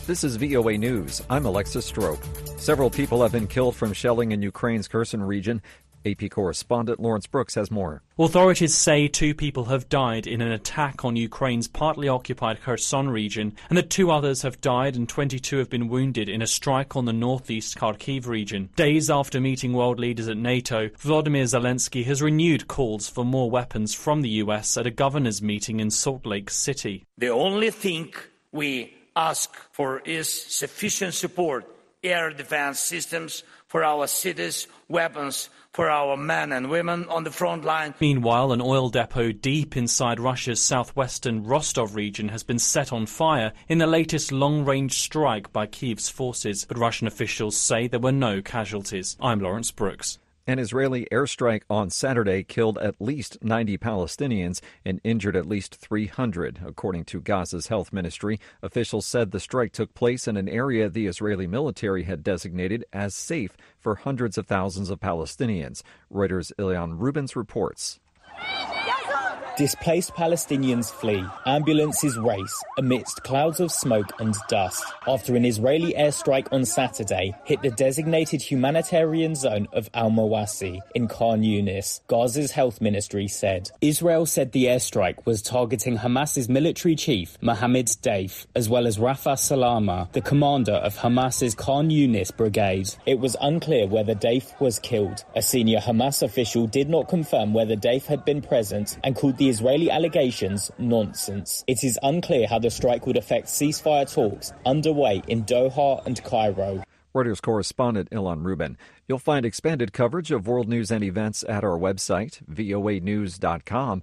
This is VOA News. I'm Alexis Strope. Several people have been killed from shelling in Ukraine's Kherson region. AP correspondent Lawrence Brooks has more. Authorities say 2 people have died in an attack on Ukraine's partly occupied Kherson region, and that 2 others have died and 22 have been wounded in a strike on the northeast Kharkiv region. Days after meeting world leaders at NATO, Volodymyr Zelensky has renewed calls for more weapons from the US at a governors' meeting in Salt Lake City. The only thing we ask for is sufficient support, air defense systems for our cities, weapons for our men and women on the front line. Meanwhile, an oil depot deep inside Russia's southwestern Rostov region has been set on fire in the latest long-range strike by Kyiv's forces, but Russian officials say there were no casualties. I'm Lawrence Brooks. An Israeli airstrike on Saturday killed at least 90 Palestinians and injured at least 300, according to Gaza's health ministry. Officials said the strike took place in an area the Israeli military had designated as safe for hundreds of thousands of Palestinians. Reuters' Ilyan Rubens reports. Displaced Palestinians flee, ambulances race amidst clouds of smoke and dust after an Israeli airstrike on Saturday hit the designated humanitarian zone of Al-Mawasi in Khan Yunis. Gaza's health ministry said. Israel said the airstrike was targeting Hamas's military chief, Mohammed Deif, as well as Rafa Salama, the commander of Hamas's Khan Yunis brigade. It was unclear whether Deif was killed. A senior Hamas official did not confirm whether Deif had been present and called the Israeli allegations nonsense. It is unclear how the strike would affect ceasefire talks underway in Doha and Cairo. Reuters correspondent Ilan Rubin. You'll find expanded coverage of world news and events at our website, voanews.com.